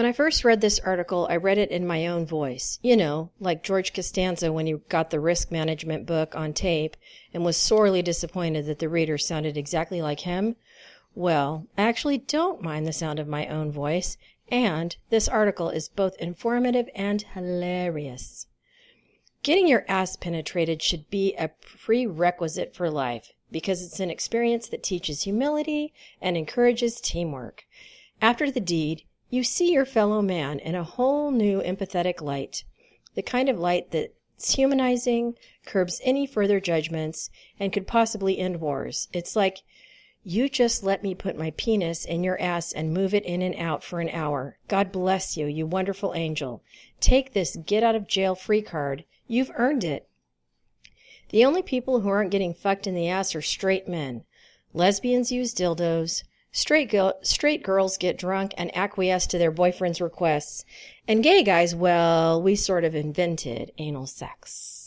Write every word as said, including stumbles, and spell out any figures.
When I first read this article, I read it in my own voice. You know, like George Costanza when he got the risk management book on tape and was sorely disappointed that the reader sounded exactly like him. Well, I actually don't mind the sound of my own voice, and this article is both informative and hilarious. Getting your ass penetrated should be a prerequisite for life, because it's an experience that teaches humility and encourages teamwork. After the deed, you see your fellow man in a whole new empathetic light, the kind of light that's humanizing, curbs any further judgments, and could possibly end wars. It's like, you just let me put my penis in your ass and move it in and out for an hour. God bless you, you wonderful angel. Take this get-out-of-jail-free card. You've earned it. The only people who aren't getting fucked in the ass are straight men. Lesbians use dildos. Straight, go- straight girls get drunk and acquiesce to their boyfriend's requests. And gay guys, well, we sort of invented anal sex.